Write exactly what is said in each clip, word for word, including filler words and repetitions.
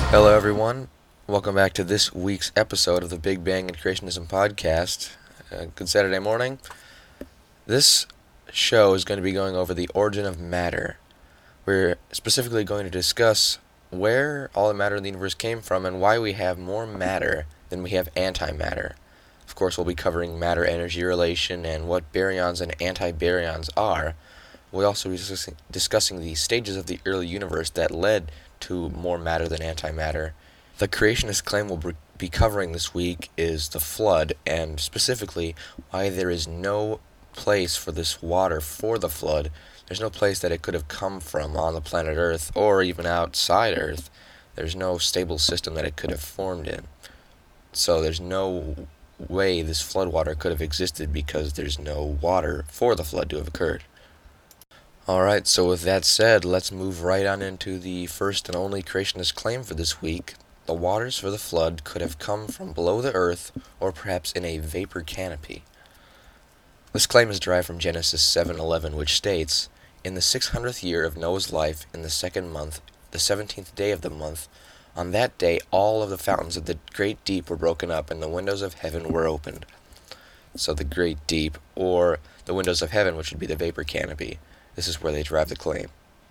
Hello, everyone. Welcome back to this week's episode of the Big Bang and Creationism podcast. Uh, good Saturday morning. This show is going to be going over the origin of matter. We're specifically going to discuss where all the matter in the universe came from and why we have more matter than we have antimatter. Of course, we'll be covering matter-energy relation and what baryons and antibaryons are. We'll also be discussing, discussing the stages of the early universe that led to more matter than antimatter. The creationist claim we'll be covering this week is the flood, and specifically why there is no place for this water for the flood. There's no place that it could have come from on the planet Earth or even outside Earth. There's no stable system that it could have formed in. So there's no way this flood water could have existed because there's no water for the flood to have occurred. Alright, so with that said, let's move right on into the first and only creationist claim for this week. The waters for the flood could have come from below the earth, or perhaps in a vapor canopy. This claim is derived from Genesis seven eleven, which states, "In the six hundredth year of Noah's life, in the second month, the seventeenth day of the month, on that day all of the fountains of the great deep were broken up, and the windows of heaven were opened." So the great deep, or the windows of heaven, which would be the vapor canopy. This is where they derive the claim.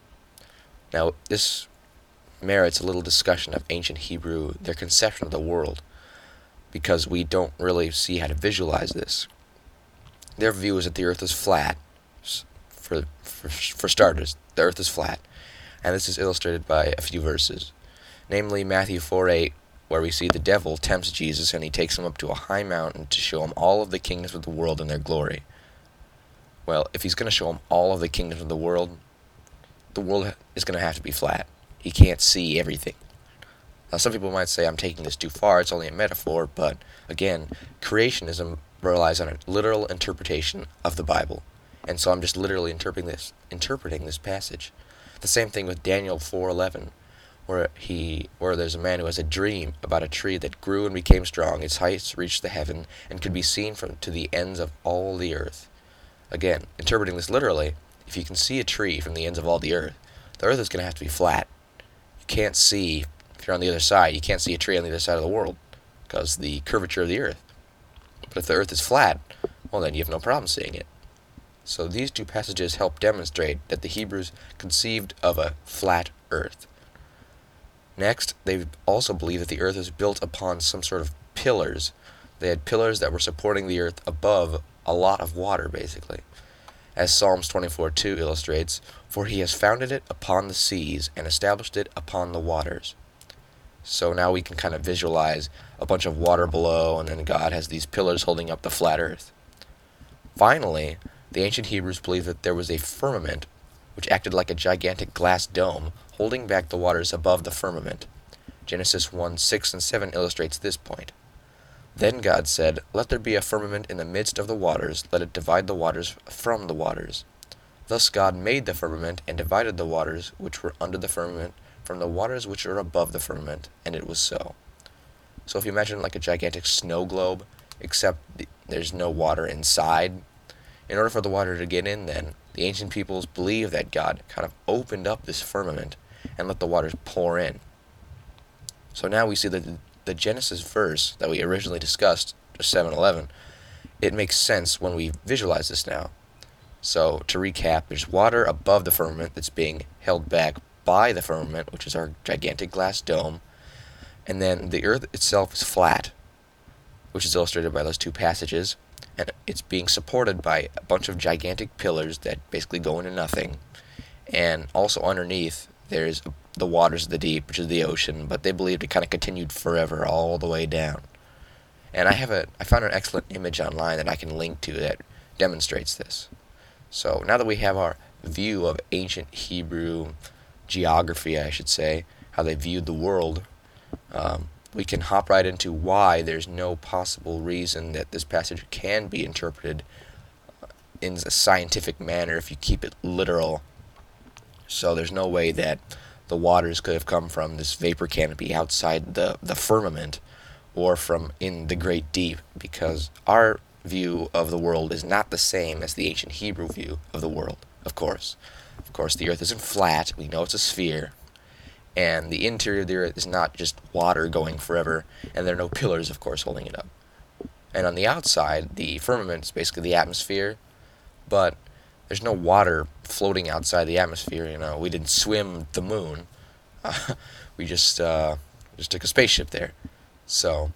Now, this merits a little discussion of ancient Hebrew, their conception of the world, because we don't really see how to visualize this. Their view is that the earth is flat. For, for, for starters, the earth is flat. And this is illustrated by a few verses. Namely, Matthew four eight, where we see the devil tempts Jesus and he takes him up to a high mountain to show him all of the kingdoms of the world and their glory. Well, if he's going to show him all of the kingdoms of the world, the world is going to have to be flat. He can't see everything. Now, some people might say I'm taking this too far, it's only a metaphor, but again, creationism relies on a literal interpretation of the Bible. And so I'm just literally interpreting this interpreting this passage. The same thing with Daniel four eleven, where he where there's a man who has a dream about a tree that grew and became strong, its heights reached the heaven, and could be seen from to the ends of all the earth. Again, interpreting this literally, if you can see a tree from the ends of all the earth, the earth is going to have to be flat. You can't see, if you're on the other side, you can't see a tree on the other side of the world, because the curvature of the earth. But if the earth is flat, well then you have no problem seeing it. So these two passages help demonstrate that the Hebrews conceived of a flat earth. Next, they also believe that the earth is built upon some sort of pillars. They had pillars that were supporting the earth above a lot of water, basically. As Psalms twenty-four two illustrates, "For he has founded it upon the seas and established it upon the waters." So now we can kind of visualize a bunch of water below, and then God has these pillars holding up the flat earth. Finally, the ancient Hebrews believed that there was a firmament, which acted like a gigantic glass dome, holding back the waters above the firmament. Genesis one six and seven illustrates this point. "Then God said, Let there be a firmament in the midst of the waters, let it divide the waters from the waters. Thus God made the firmament, and divided the waters which were under the firmament from the waters which are above the firmament, and it was so." So if you imagine like a gigantic snow globe, except there's no water inside, in order for the water to get in then, the ancient peoples believed that God kind of opened up this firmament and let the waters pour in. So now we see that the Genesis verse that we originally discussed, seven eleven, it makes sense when we visualize this now. So, to recap, there's water above the firmament that's being held back by the firmament, which is our gigantic glass dome, and then the earth itself is flat, which is illustrated by those two passages, and it's being supported by a bunch of gigantic pillars that basically go into nothing, and also underneath there's the waters of the deep, which is the ocean, but they believed it kind of continued forever all the way down. And I have a I found an excellent image online that I can link to that demonstrates this. So now that we have our view of ancient Hebrew geography, I should say, how they viewed the world, um, we can hop right into why there's no possible reason that this passage can be interpreted in a scientific manner if you keep it literal. So there's no way that the waters could have come from this vapor canopy outside the, the firmament or from in the great deep, because our view of the world is not the same as the ancient Hebrew view of the world, of course. Of course, the earth isn't flat. We know it's a sphere. and the interior of the Earth is not just water going forever, and there are no pillars, of course, holding it up. And on the outside, the firmament is basically the atmosphere, but there's no water floating outside the atmosphere. You know, we didn't swim the moon. Uh, we just uh, just took a spaceship there. So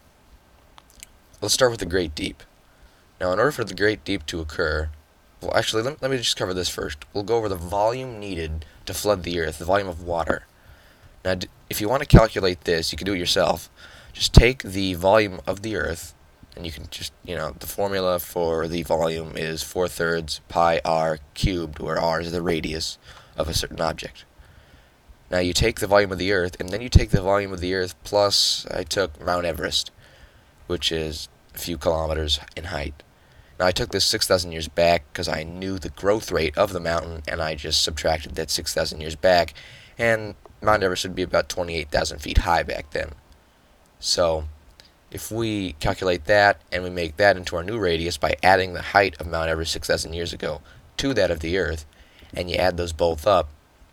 let's start with the Great Deep. Now, in order for the Great Deep to occur, well, actually, let, let me just cover this first. We'll go over the volume needed to flood the Earth, the volume of water. Now, if you want to calculate this, you can do it yourself. Just take the volume of the Earth, and you can just, you know, the formula for the volume is four thirds pi r cubed, where r is the radius of a certain object. Now, you take the volume of the Earth, and then you take the volume of the Earth plus, I took Mount Everest, which is a few kilometers in height. Now, I took this six thousand years back because I knew the growth rate of the mountain, and I just subtracted that six thousand years back, and Mount Everest would be about twenty-eight thousand feet high back then. So, if we calculate that, and we make that into our new radius by adding the height of Mount Everest six thousand years ago to that of the Earth, and you add those both up,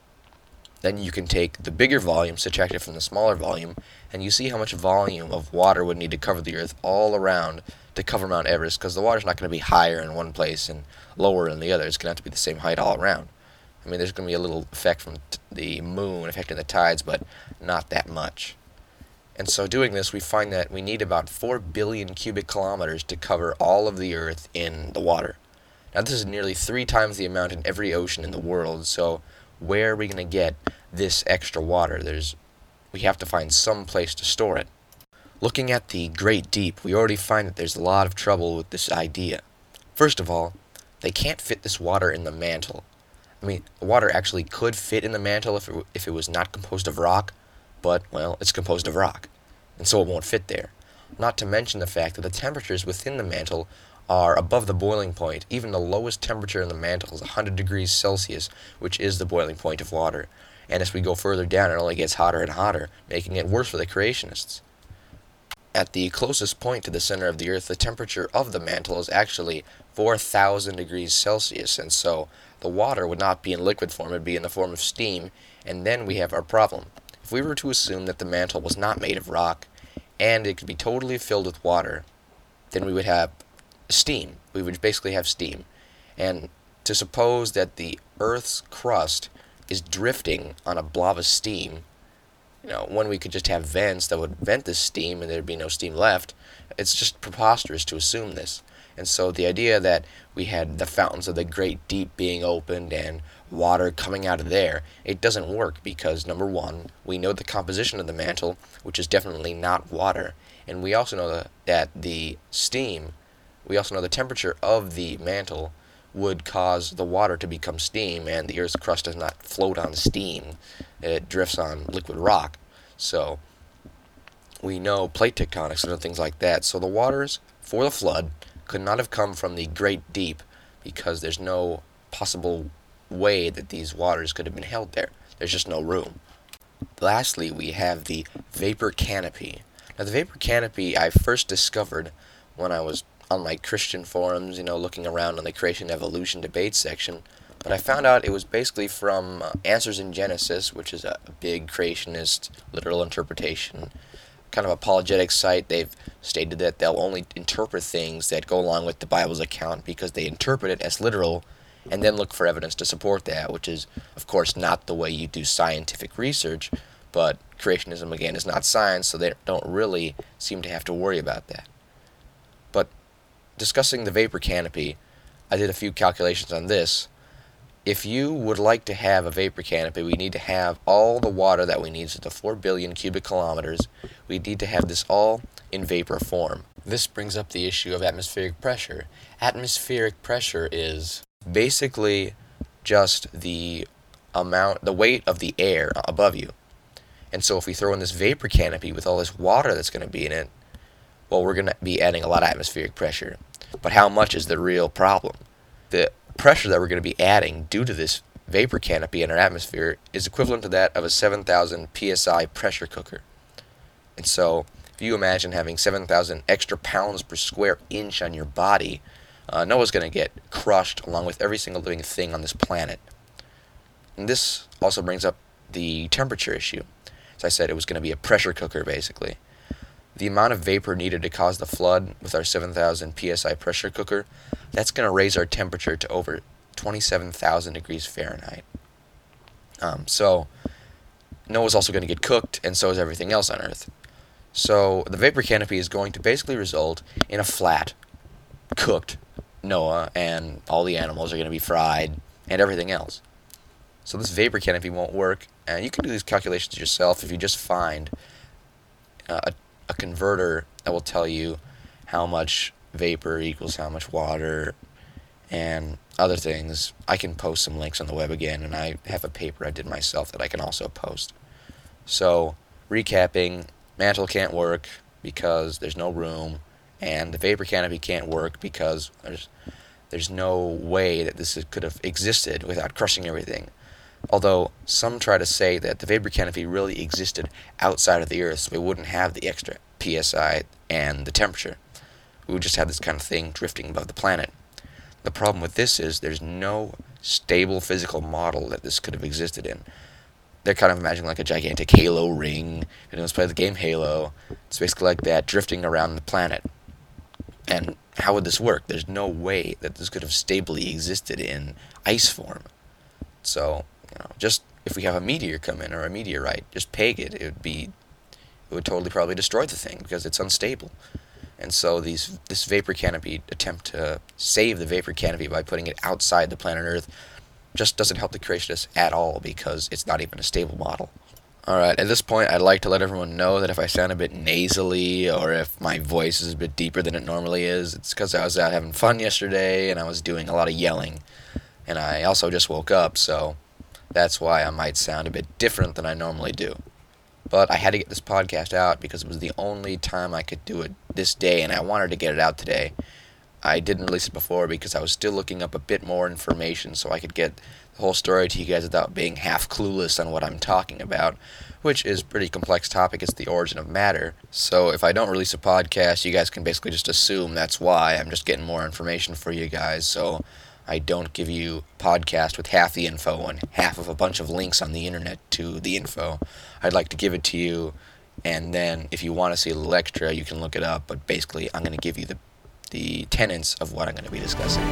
then you can take the bigger volume, subtract it from the smaller volume, and you see how much volume of water would need to cover the Earth all around to cover Mount Everest, because the water's not going to be higher in one place and lower in the other. It's going to have to be the same height all around. I mean, there's going to be a little effect from t- the moon affecting the tides, but not that much. And so doing this, we find that we need about four billion cubic kilometers to cover all of the Earth in the water. Now, this is nearly three times the amount in every ocean in the world, so where are we going to get this extra water? There's, we have to find some place to store it. Looking at the Great Deep, we already find that there's a lot of trouble with this idea. First of all, they can't fit this water in the mantle. I mean, the water actually could fit in the mantle if it, if it was not composed of rock, but, well, it's composed of rock, and so it won't fit there. Not to mention the fact that the temperatures within the mantle are above the boiling point. Even the lowest temperature in the mantle is one hundred degrees Celsius, which is the boiling point of water. And as we go further down, it only gets hotter and hotter, making it worse for the creationists. At the closest point to the center of the Earth, the temperature of the mantle is actually four thousand degrees Celsius, and so the water would not be in liquid form, it would be in the form of steam, and then we have our problem. If we were to assume that the mantle was not made of rock, and it could be totally filled with water, then we would have steam. We would basically have steam. And to suppose that the Earth's crust is drifting on a blob of steam, you know, when we could just have vents that would vent this steam and there'd be no steam left, it's just preposterous to assume this. And so the idea that we had the fountains of the Great Deep being opened and water coming out of there, it doesn't work because, number one, we know the composition of the mantle, which is definitely not water, and we also know that the steam, we also know the temperature of the mantle would cause the water to become steam, and the Earth's crust does not float on steam. It drifts on liquid rock. So we know plate tectonics and things like that. So the waters for the flood could not have come from the Great Deep because there's no possible way that these waters could have been held there. There's just no room. Lastly, we have the vapor canopy. Now, the vapor canopy I first discovered when I was on my Christian forums, you know, looking around on the creation evolution debate section, but I found out it was basically from uh, Answers in Genesis, which is a big creationist literal interpretation, kind of apologetic site. They've stated that they'll only interpret things that go along with the Bible's account because they interpret it as literal and then look for evidence to support that, which is, of course, not the way you do scientific research, but creationism, again, is not science, so they don't really seem to have to worry about that. But discussing the vapor canopy, I did a few calculations on this. If you would like to have a vapor canopy, we need to have all the water that we need, so the four billion cubic kilometers. We need to have this all in vapor form. This brings up the issue of atmospheric pressure. Atmospheric pressure is basically just the amount, the weight of the air above you. And so if we throw in this vapor canopy with all this water that's going to be in it, well, we're going to be adding a lot of atmospheric pressure. But how much is the real problem? The pressure that we're going to be adding due to this vapor canopy in our atmosphere is equivalent to that of a seven thousand P S I pressure cooker. And so if you imagine having seven thousand extra pounds per square inch on your body, uh, Noah's going to get crushed along with every single living thing on this planet. And this also brings up the temperature issue. as I said, it was going to be a pressure cooker, basically. The amount of vapor needed to cause the flood with our seven thousand P S I pressure cooker, that's going to raise our temperature to over twenty-seven thousand degrees Fahrenheit. Um, so, Noah's also going to get cooked, and so is everything else on Earth. So, the vapor canopy is going to basically result in a flat, cooked Noah, and all the animals are going to be fried, and everything else. So this vapor canopy won't work, and you can do these calculations yourself if you just find uh, a, a converter that will tell you how much vapor equals how much water, and other things. I can post some links on the web again, and I have a paper I did myself that I can also post. So, recapping, mantle can't work because there's no room, and the vapor canopy can't work because there's there's no way that this could have existed without crushing everything. Although some try to say that the vapor canopy really existed outside of the Earth, so we wouldn't have the extra P S I and the temperature. We would just have this kind of thing drifting above the planet. The problem with this is there's no stable physical model that this could have existed in. They're kind of imagining like a gigantic Halo ring. Anyone's played the game Halo. It's basically like that, drifting around the planet. And how would this work? There's no way that this could have stably existed in ice form. So, you know, just if we have a meteor come in or a meteorite, just peg it, it would be, it would totally probably destroy the thing because it's unstable. And so these this vapor canopy attempt to save the vapor canopy by putting it outside the planet Earth just doesn't help the creationists at all because it's not even a stable model. Alright, at this point I'd like to let everyone know that if I sound a bit nasally or if my voice is a bit deeper than it normally is, it's because I was out having fun yesterday and I was doing a lot of yelling. And I also just woke up, so that's why I might sound a bit different than I normally do. But I had to get this podcast out because it was the only time I could do it this day, and I wanted to get it out today. I didn't release it before because I was still looking up a bit more information so I could get the whole story to you guys without being half clueless on what I'm talking about, which is a pretty complex topic. It's the origin of matter. So if I don't release a podcast, you guys can basically just assume that's why. I'm just getting more information for you guys, so I don't give you a podcast with half the info and half of a bunch of links on the internet to the info. I'd like to give it to you, and then if you want to see a little extra, you can look it up, but basically I'm going to give you the, the tenets of what I'm going to be discussing.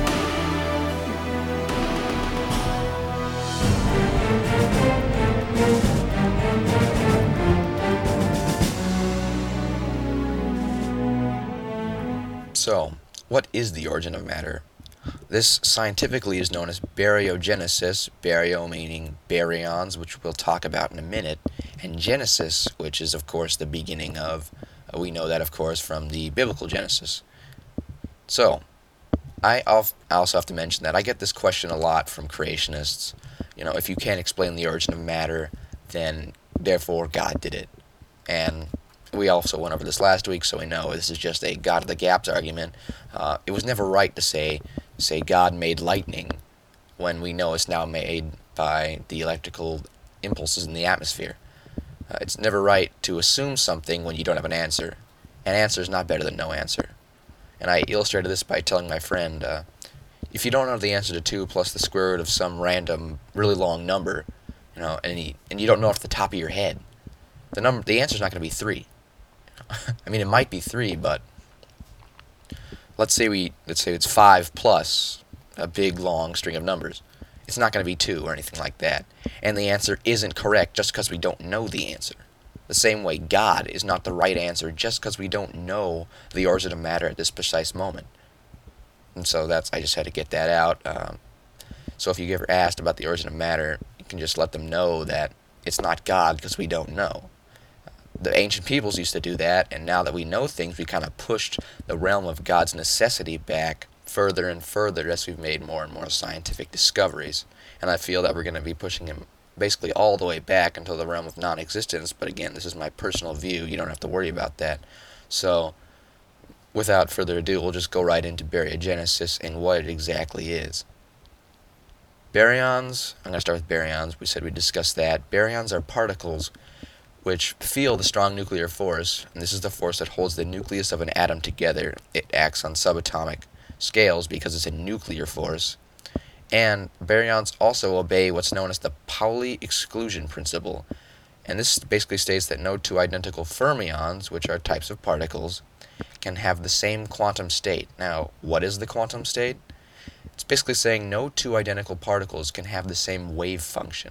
So, what is the origin of matter? This scientifically is known as baryogenesis, baryo meaning baryons, which we'll talk about in a minute, and genesis, which is, of course, the beginning of, uh, we know that, of course, from the biblical Genesis. So, I also have to mention that I get this question a lot from creationists. You know, if you can't explain the origin of matter, then, therefore, God did it. And we also went over this last week, so we know this is just a God of the gaps argument. Uh, it was never right to say, say God made lightning when we know it's now made by the electrical impulses in the atmosphere. Uh, it's never right to assume something when you don't have an answer. An answer is not better than no answer. And I illustrated this by telling my friend, uh, if you don't know the answer to two plus the square root of some random, really long number, you know, and, he, and you don't know off the top of your head, the number, the answer's not going to be three. I mean, it might be three, but let's say we let's say it's five plus a big long string of numbers. It's not going to be two or anything like that. And the answer isn't correct just because we don't know the answer. The same way God is not the right answer just because we don't know the origin of matter at this precise moment. And so that's I just had to get that out. Um, so if you ever asked about the origin of matter, you can just let them know that it's not God because we don't know. The ancient peoples used to do that, and now that we know things, we kind of pushed the realm of God's necessity back further and further as we've made more and more scientific discoveries. And I feel that we're going to be pushing him basically all the way back into the realm of non-existence, but again, this is my personal view. You don't have to worry about that. So, without further ado, we'll just go right into baryogenesis and what it exactly is. Baryons, I'm going to start with baryons. We said we'd discuss that. Baryons are particles which feel the strong nuclear force, and this is the force that holds the nucleus of an atom together. It acts on subatomic scales because it's a nuclear force. And baryons also obey what's known as the Pauli exclusion principle. And this basically states that no two identical fermions, which are types of particles, can have the same quantum state. Now, what is the quantum state? It's basically saying no two identical particles can have the same wave function.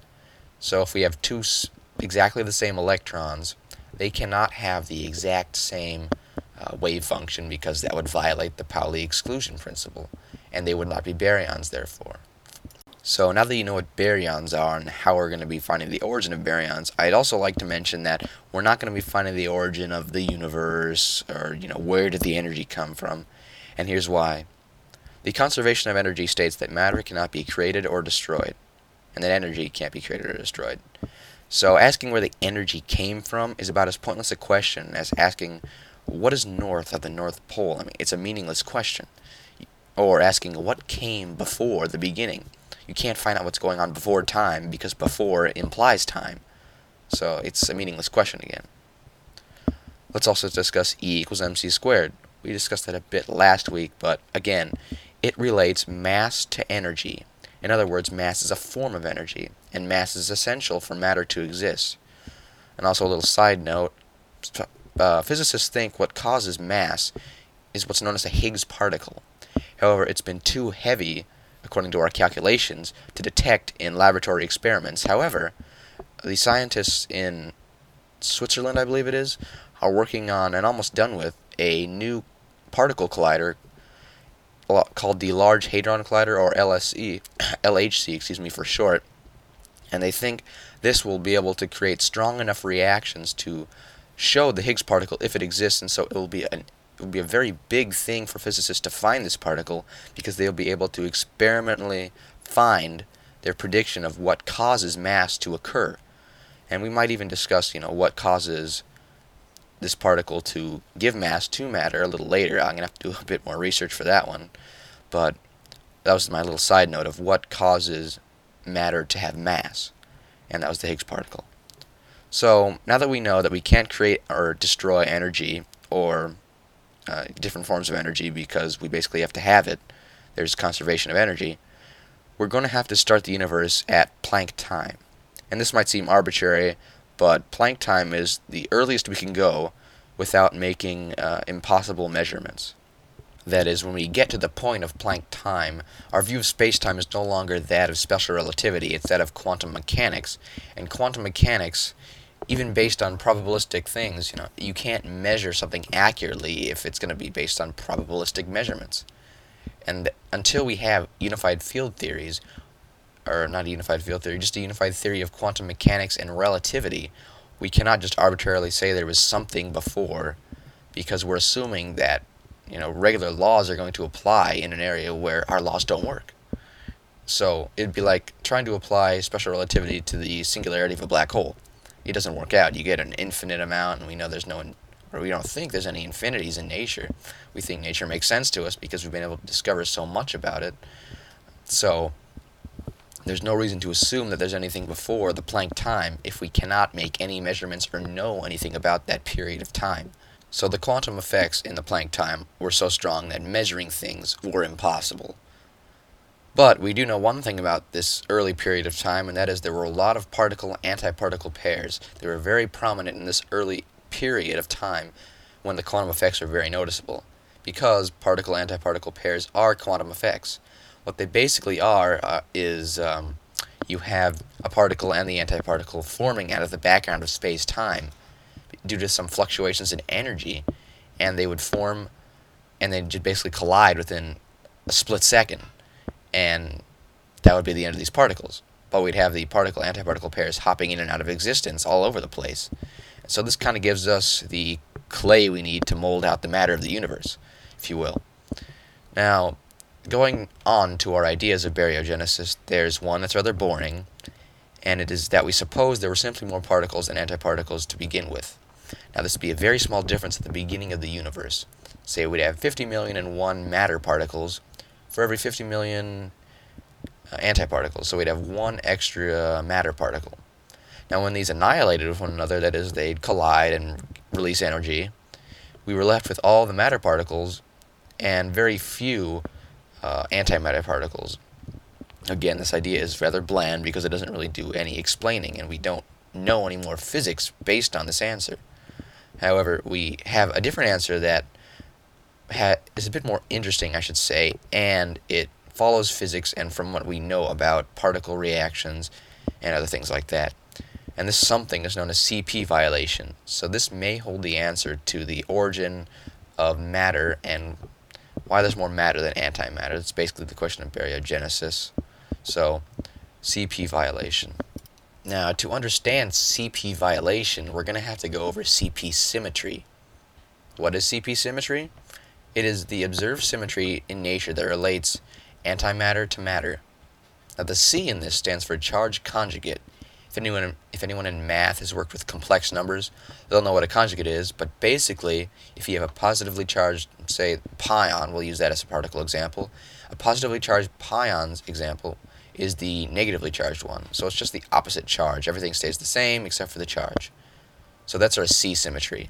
So if we have two exactly the same electrons, they cannot have the exact same uh, wave function, because that would violate the Pauli exclusion principle, and they would not be baryons therefore. So now that you know what baryons are and how we're going to be finding the origin of baryons, I'd also like to mention that we're not going to be finding the origin of the universe, or, you know, where did the energy come from, and here's why. The conservation of energy states that matter cannot be created or destroyed, and that energy can't be created or destroyed. So asking where the energy came from is about as pointless a question as asking what is north of the North Pole. I mean, it's a meaningless question. Or asking what came before the beginning. You can't find out what's going on before time, because before implies time. So it's a meaningless question again. Let's also discuss E equals mc squared. We discussed that a bit last week, but again, it relates mass to energy. In other words, mass is a form of energy, and mass is essential for matter to exist. And also a little side note, uh, physicists think what causes mass is what's known as a Higgs particle. However, it's been too heavy, according to our calculations, to detect in laboratory experiments. However, the scientists in Switzerland, I believe it is, are working on and almost done with a new particle collider called the Large Hadron Collider, or L S E, L H C, excuse me, for short. And they think this will be able to create strong enough reactions to show the Higgs particle if it exists, and so it will be an it will be a very big thing for physicists to find this particle, because they'll be able to experimentally find their prediction of what causes mass to occur. And we might even discuss, you know, what causes this particle to give mass to matter a little later. I'm going to have to do a bit more research for that one. But that was my little side note of what causes matter to have mass. And that was the Higgs particle. So now that we know that we can't create or destroy energy, or uh, different forms of energy, because we basically have to have it, there's conservation of energy, we're going to have to start the universe at Planck time. And this might seem arbitrary, but Planck time is the earliest we can go without making uh, impossible measurements. That is, when we get to the point of Planck time, our view of space-time is no longer that of special relativity, it's that of quantum mechanics. And quantum mechanics, even based on probabilistic things, you know, you can't measure something accurately if it's going to be based on probabilistic measurements. And until we have unified field theories, or not a unified field theory, just a unified theory of quantum mechanics and relativity, we cannot just arbitrarily say there was something before, because we're assuming that, you know, regular laws are going to apply in an area where our laws don't work. So it'd be like trying to apply special relativity to the singularity of a black hole. It doesn't work out. You get an infinite amount, and we know there's no, or we don't think there's any infinities in nature. We think nature makes sense to us because we've been able to discover so much about it. So there's no reason to assume that there's anything before the Planck time if we cannot make any measurements or know anything about that period of time. So the quantum effects in the Planck time were so strong that measuring things were impossible. But we do know one thing about this early period of time, and that is there were a lot of particle-antiparticle pairs. They were very prominent in this early period of time when the quantum effects are very noticeable, because particle-antiparticle pairs are quantum effects. What they basically are uh, is um, you have a particle and the antiparticle forming out of the background of space-time due to some fluctuations in energy, and they would form, and they'd just basically collide within a split second. And that would be the end of these particles. But we'd have the particle-antiparticle pairs hopping in and out of existence all over the place. So this kind of gives us the clay we need to mold out the matter of the universe, if you will. Now, going on to our ideas of baryogenesis, there's one that's rather boring, and it is that we suppose there were simply more particles than antiparticles to begin with. Now, this would be a very small difference at the beginning of the universe. Say we'd have fifty million and one matter particles for every fifty million uh, antiparticles, so we'd have one extra matter particle. Now when these annihilated with one another, that is, they'd collide and release energy, we were left with all the matter particles and very few uh, antimatter particles. Again, this idea is rather bland because it doesn't really do any explaining, and we don't know any more physics based on this answer. However, we have a different answer that ha- is a bit more interesting, I should say, and it follows physics and from what we know about particle reactions and other things like that. And this something is known as C P violation. So this may hold the answer to the origin of matter and why there's more matter than antimatter. It's basically the question of baryogenesis. So, C P violation. Now, to understand C P violation, we're going to have to go over C P symmetry. What is C P symmetry? It is the observed symmetry in nature that relates antimatter to matter. Now, the C in this stands for charge conjugate. If anyone, if anyone in math has worked with complex numbers, they'll know what a conjugate is, but basically, if you have a positively charged, say, pion, we'll use that as a particle example, a positively charged pion's example is the negatively charged one. So it's just the opposite charge. Everything stays the same except for the charge. So that's our C symmetry.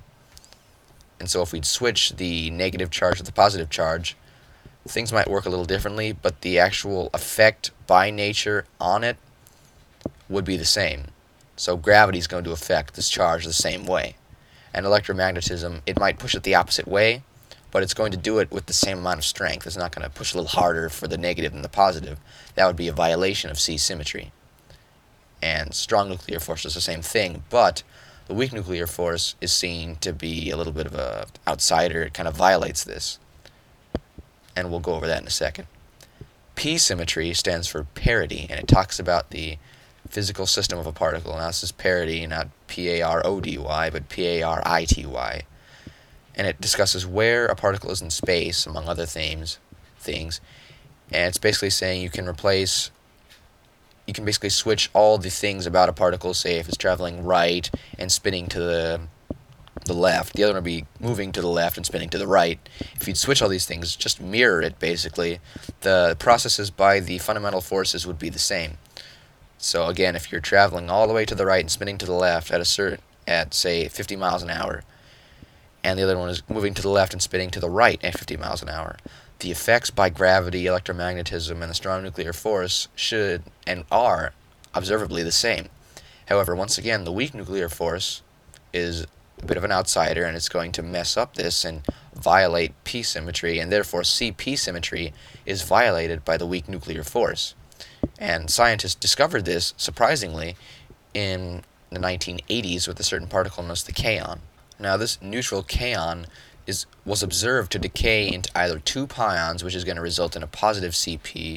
And so if we'd switch the negative charge with the positive charge, things might work a little differently, but the actual effect by nature on it would be the same. So gravity is going to affect this charge the same way. And electromagnetism, it might push it the opposite way, but it's going to do it with the same amount of strength. It's not going to push a little harder for the negative than the positive. That would be a violation of C symmetry. And strong nuclear force is the same thing, but the weak nuclear force is seen to be a little bit of an outsider. It kind of violates this. And we'll go over that in a second. P symmetry stands for parity, and it talks about the physical system of a particle. Now this is parity, not P A R O D Y, but P A R I T Y. And it discusses where a particle is in space, among other themes, things. And it's basically saying you can replace, you can basically switch all the things about a particle, say if it's traveling right and spinning to the the left, the other one would be moving to the left and spinning to the right. If you'd switch all these things, just mirror it basically, the processes by the fundamental forces would be the same. So again, if you're traveling all the way to the right and spinning to the left at a certain, at say fifty miles an hour, and the other one is moving to the left and spinning to the right at fifty miles an hour, the effects by gravity, electromagnetism, and the strong nuclear force should and are observably the same. However, once again, the weak nuclear force is a bit of an outsider, and it's going to mess up this and violate P symmetry, and therefore C P symmetry is violated by the weak nuclear force. And scientists discovered this, surprisingly, in the nineteen eighties with a certain particle known as the kaon. Now, this neutral kaon is was observed to decay into either two pions, which is going to result in a positive C P,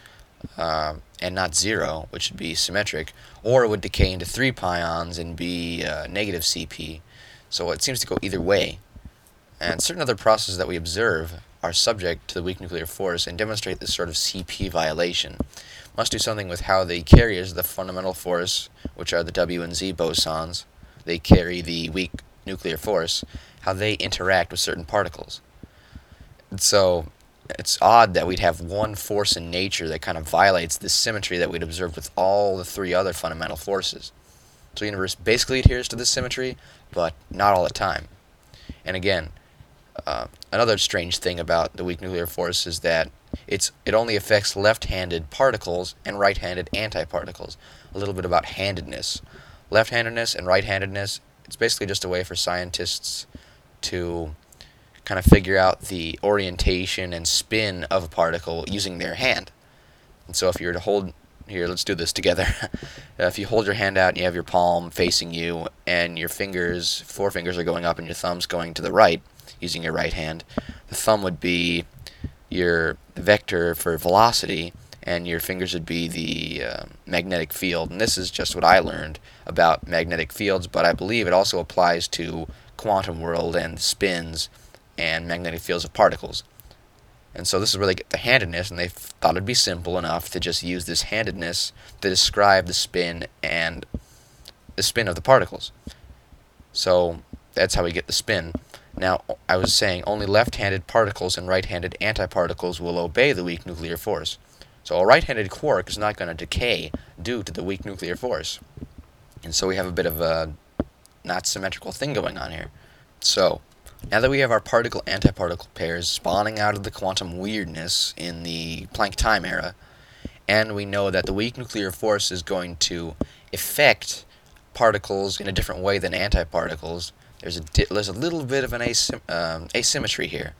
uh, and not zero, which would be symmetric, or it would decay into three pions and be uh, negative C P. So it seems to go either way. And certain other processes that we observe are subject to the weak nuclear force and demonstrate this sort of C P violation. Must do something with how the carriers of the fundamental force, which are the W and Z bosons, they carry the weak nuclear force, how they interact with certain particles. And so it's odd that we'd have one force in nature that kind of violates this symmetry that we'd observed with all the three other fundamental forces. So the universe basically adheres to this symmetry, but not all the time. And again, uh, another strange thing about the weak nuclear force is that it's it only affects left-handed particles and right-handed antiparticles. A little bit about handedness. Left-handedness and right-handedness, it's basically just a way for scientists to kind of figure out the orientation and spin of a particle using their hand. And so if you were to hold, here, let's do this together. If you hold your hand out and you have your palm facing you and your fingers, forefingers are going up and your thumb's going to the right using your right hand, the thumb would be your vector for velocity and your fingers would be the uh, magnetic field. And this is just what I learned about magnetic fields, but I believe it also applies to quantum world and spins and magnetic fields of particles. And so this is where they get the handedness, and they thought it'd be simple enough to just use this handedness to describe the spin and the spin of the particles. So that's how we get the spin. Now, I was saying only left-handed particles and right-handed antiparticles will obey the weak nuclear force. So a right-handed quark is not going to decay due to the weak nuclear force. And so we have a bit of a not symmetrical thing going on here. So, now that we have our particle-antiparticle pairs spawning out of the quantum weirdness in the Planck time era, and we know that the weak nuclear force is going to affect particles in a different way than antiparticles, there's a, di- there's a little bit of an asym- um, asymmetry here.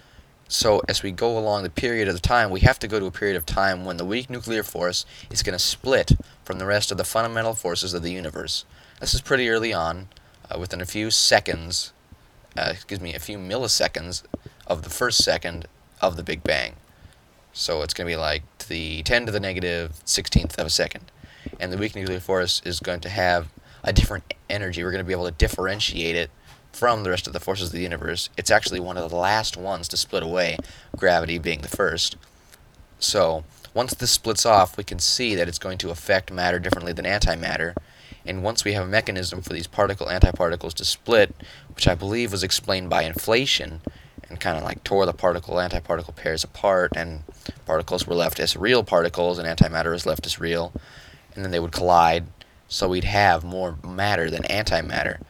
So as we go along the period of the time, we have to go to a period of time when the weak nuclear force is going to split from the rest of the fundamental forces of the universe. This is pretty early on, uh, within a few seconds, uh, excuse me, a few milliseconds of the first second of the Big Bang. So it's going to be like the ten to the negative sixteenth of a second. And the weak nuclear force is going to have a different energy. We're going to be able to differentiate it from the rest of the forces of the universe. It's actually one of the last ones to split away, gravity being the first. So once this splits off, we can see that it's going to affect matter differently than antimatter. And once we have a mechanism for these particle-antiparticles to split, which I believe was explained by inflation, and kind of like tore the particle-antiparticle pairs apart, and particles were left as real particles, and antimatter was left as real, and then they would collide, so we'd have more matter than antimatter.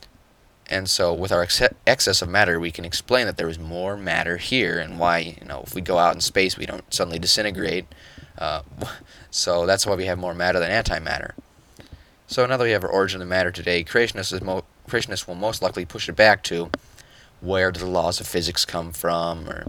And so with our ex- excess of matter, we can explain that there is more matter here, and why, you know, if we go out in space, we don't suddenly disintegrate. Uh, so that's why we have more matter than antimatter. So now that we have our origin of matter today, creationists, is mo- creationists will most likely push it back to where do the laws of physics come from, or,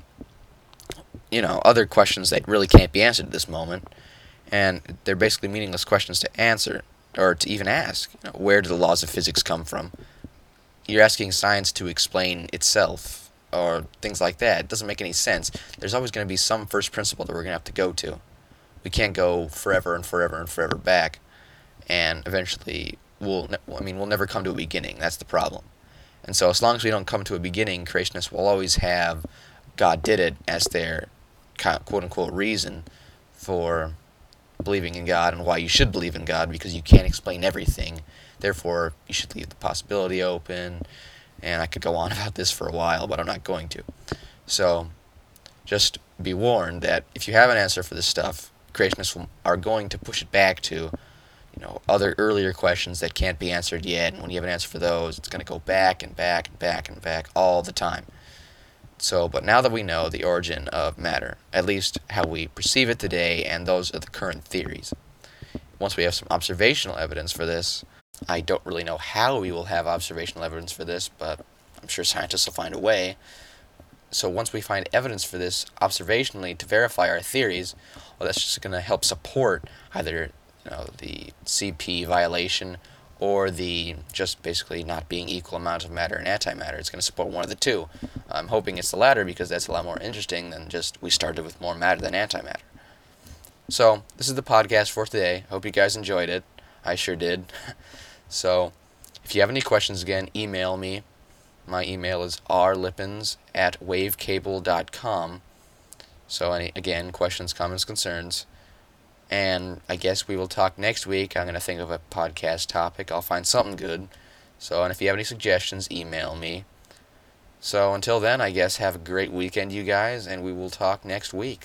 you know, other questions that really can't be answered at this moment. And they're basically meaningless questions to answer, or to even ask. You know, where do the laws of physics come from? You're asking science to explain itself, or things like that. It doesn't make any sense. There's always going to be some first principle that we're going to have to go to. We can't go forever and forever and forever back, and eventually we'll, ne- I mean, we'll never come to a beginning. That's the problem. And so as long as we don't come to a beginning, creationists will always have God did it as their quote-unquote reason for believing in God, and why you should believe in God, because you can't explain everything. Therefore, you should leave the possibility open. And I could go on about this for a while, but I'm not going to. So just be warned that if you have an answer for this stuff, creationists will, are going to push it back to, you know, other earlier questions that can't be answered yet. And when you have an answer for those, it's going to go back and back and back and back all the time. So, but now that we know the origin of matter, at least how we perceive it today, and those are the current theories, once we have some observational evidence for this, I don't really know how we will have observational evidence for this, but I'm sure scientists will find a way. So once we find evidence for this observationally to verify our theories, well, that's just going to help support either, you know, the C P violation, or the just basically not being equal amounts of matter and antimatter. It's going to support one of the two. I'm hoping it's the latter, because that's a lot more interesting than just we started with more matter than antimatter. So this is the podcast for today. Hope you guys enjoyed it. I sure did. So if you have any questions, again, email me. My email is r lippens at wavecable dot com. So any, again, questions, comments, concerns. And I guess we will talk next week. I'm going to think of a podcast topic. I'll find something good. So, and if you have any suggestions, email me. So until then, I guess have a great weekend, you guys, and we will talk next week.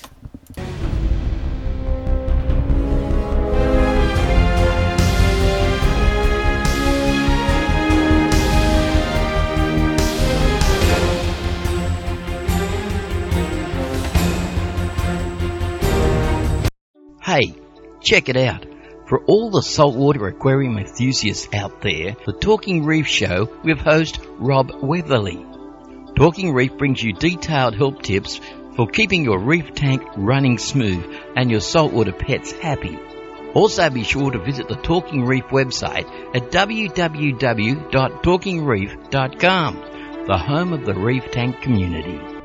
Hey, check it out. For all the saltwater aquarium enthusiasts out there, the Talking Reef Show with host Rob Weatherly. Talking Reef brings you detailed help tips for keeping your reef tank running smooth and your saltwater pets happy. Also be sure to visit the Talking Reef website at w w w dot talking reef dot com, the home of the reef tank community.